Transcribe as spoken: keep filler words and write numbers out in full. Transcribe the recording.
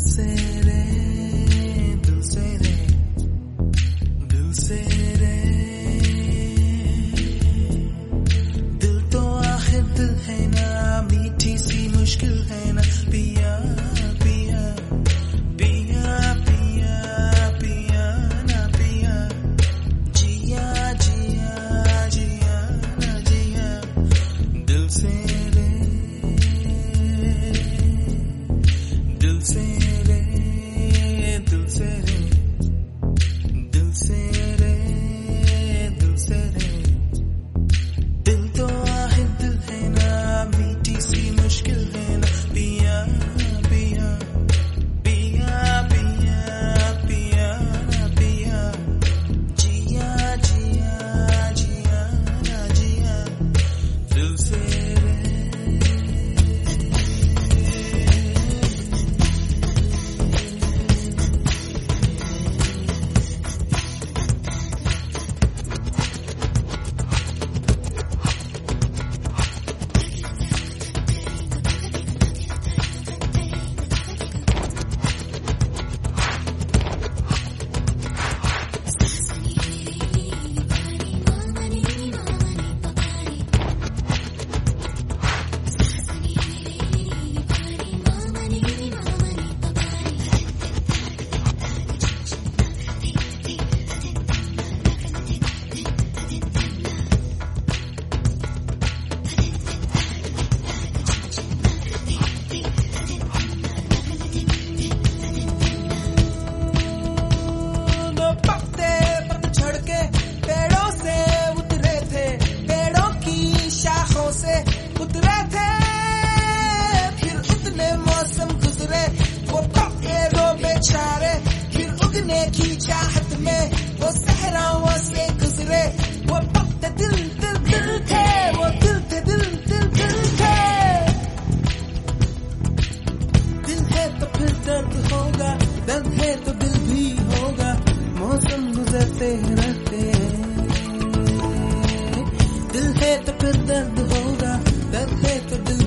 से रे दिल से रे दिल से रे दिल तो आखिर दिल है ना मीठी सी मुश्किल है ना पिया पिया पिया पिया पिया ना पिया जिया जिया जिया ना जिया दिल से रे दिल से रे दिल से रे दिल से रे दिल से रे दिल तो आखिर दिल है ना मीठी सी मुश्किल है ना पिया पिया पिया पिया पिया ना पिया जिया जिया जिया ना जिया दिल से रे उतरे थे फिर उतने मौसम गुजरे वो पखेरों बेचारे फिर उगने की चाहत में वो सहराओं से गुजरे वो पत्ते दिल दिल दिल थे वो दिल थे दिल दिल दिल थे दिल है तो फिर दर्द होगा दर्द है तो दिल भी होगा मौसम गुजरते रहते दिल है तो फिर दर्द होगा दर्द है तो दिल